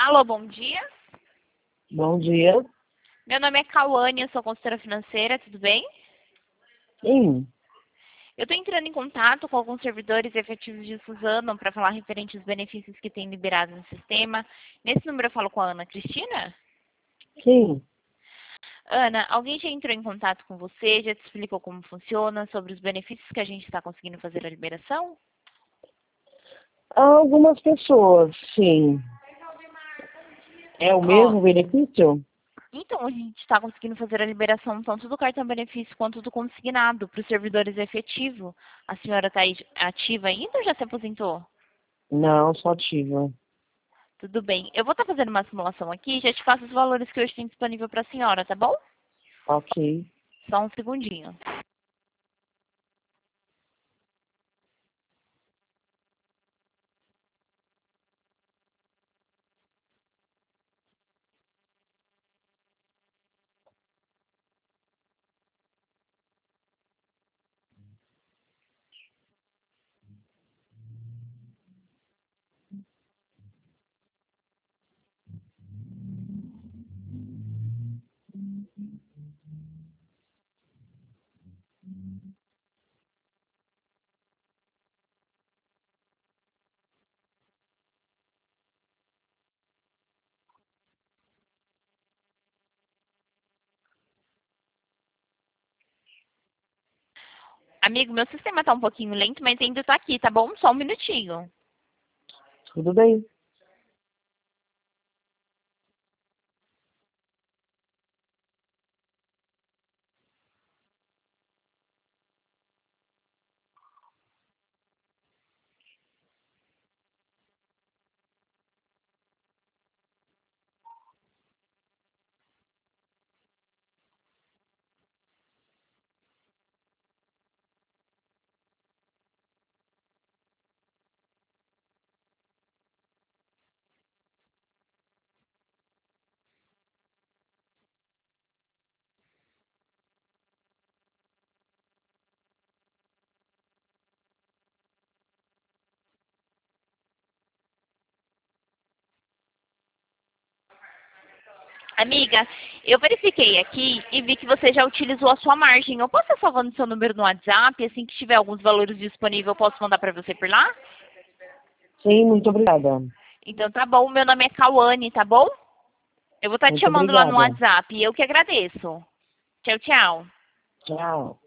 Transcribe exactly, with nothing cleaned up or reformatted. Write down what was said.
Alô, bom dia. Bom dia. Meu nome é Cauane, eu sou consultora financeira, tudo bem? Sim, Eu estou entrando em contato com alguns servidores efetivos de Suzano para falar referente aos benefícios que tem liberado no sistema. Nesse número eu falo com a Ana Cristina? sim. Ana, alguém já entrou em contato com você, já te explicou como funciona, sobre os benefícios que a gente está conseguindo fazer a liberação? Algumas pessoas, sim. É o Ó, mesmo benefício? então a gente está conseguindo fazer a liberação tanto do cartão benefício quanto do consignado para os servidores efetivos. A senhora está ativa ainda ou já se aposentou? Não, só ativa. Tudo bem. Eu vou estar fazendo uma simulação aqui e já te passo os valores que hoje tem disponível para a senhora, tá bom? Ok. Só um segundinho. Amigo, meu sistema está um pouquinho lento, mas ainda está aqui, tá bom? Só um minutinho. Tudo bem. Amiga, eu verifiquei aqui e vi que você já utilizou a sua margem. Eu posso estar salvando seu número no WhatsApp? Assim que tiver alguns valores disponíveis, eu posso mandar para você por lá? Sim, muito obrigada. Então tá bom. Meu nome é Cauane, tá bom? Eu vou estar te Muito chamando lá no obrigada. WhatsApp. Eu que agradeço. Tchau, tchau. Tchau.